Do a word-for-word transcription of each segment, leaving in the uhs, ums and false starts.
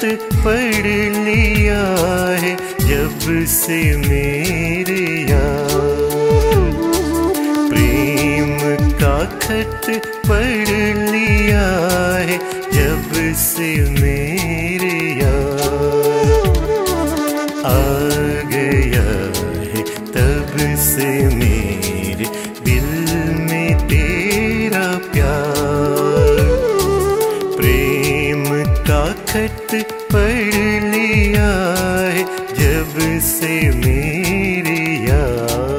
पढ़ लिया है जब से मेरे यार। प्रेम का खत पढ़ लिया है जब से मेरे यार। आ गया है तब से मेरे दिल में तेरा प्यार। प्रेम का खत पढ़ लिया है जब से मेरे यार।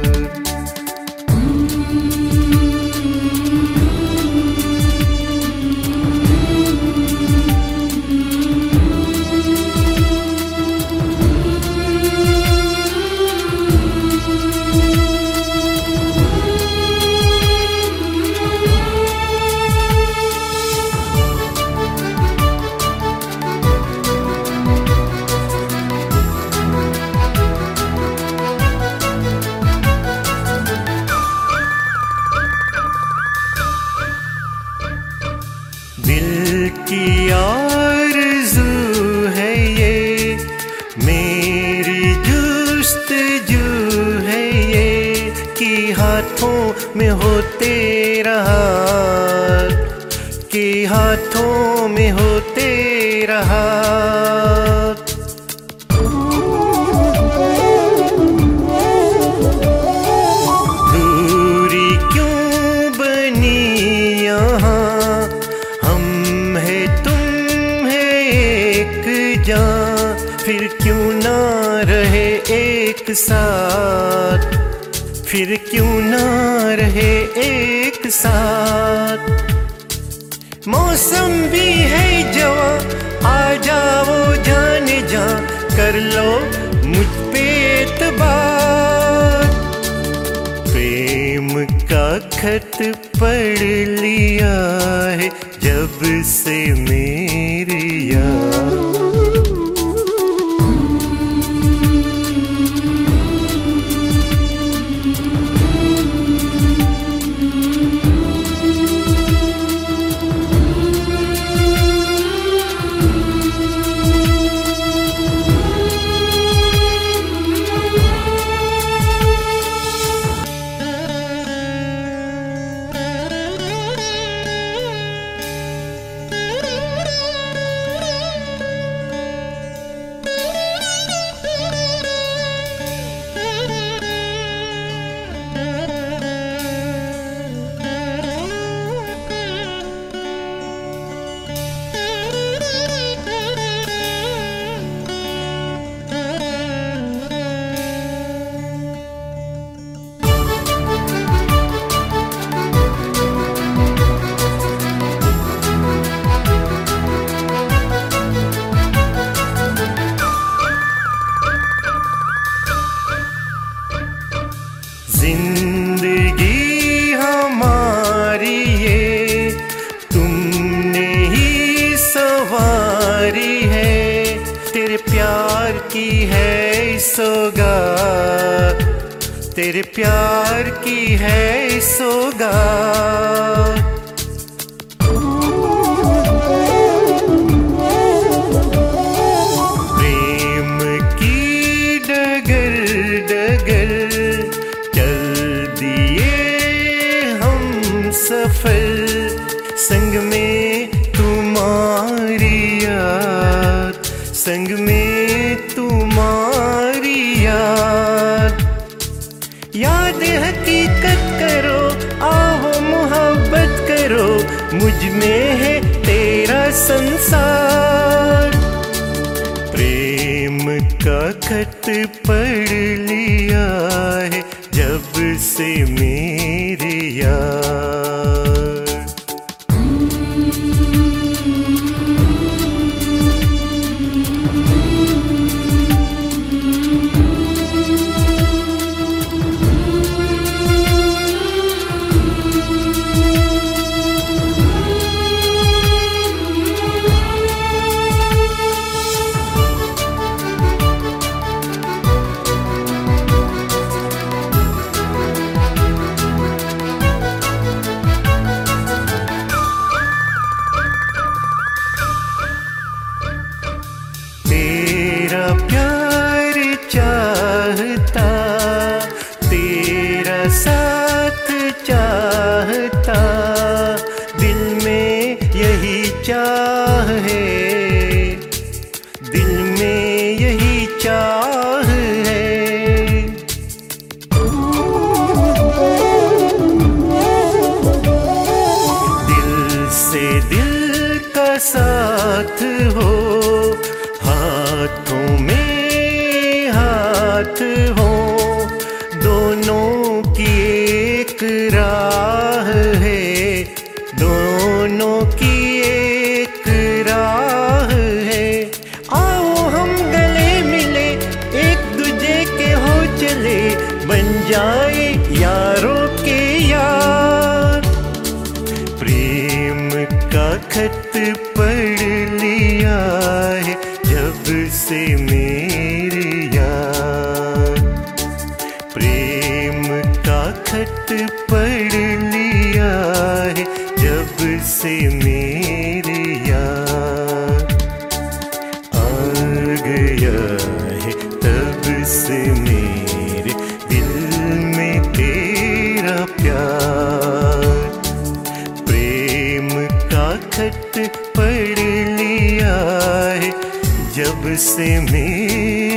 दिल की आरज़ू है ये, मेरी जुस्तजू है ये, कि हाथों में हो तेरा हाथ, कि हाथों में हो तेरा हाथ। दूरी क्यों बनी यहाँ, फिर क्यों ना रहे एक साथ, फिर क्यों ना रहे एक साथ। मौसम भी है जवां, आ जाओ जाने जा, कर लो मुझ पे एतबार। प्रेम का खत पढ़ लिया है जब से मेरे यार। जिंदगी हमारी ये तुमने ही सवारी है, तेरे प्यार की है सौगात, तेरे प्यार की है सौगात। प्रेम की डगर डगर सफल, संग में तुम्हारी याद, संग में तुम्हारी याद। याद हकीकत करो, आओ मोहब्बत करो, मुझ में है तेरा संसार। प्रेम का खत पढ़ लिया है जब से मेरे यार। हो, हाथों में हाथ हो, दोनों की एक राह है, दोनों की एक राह है। आओ हम गले मिले, एक दूजे के हो चले, बन जाए यारों के यार। प्रेम का खत पढ़ लिया है जब से मेरी यार, प्रेम का खत पढ़ लिया है जब से मेरी यार। आ गया है तब से मेरे दिल में तेरा प्यार, प्रेम का खत पढ़ लिया है जब से मेरी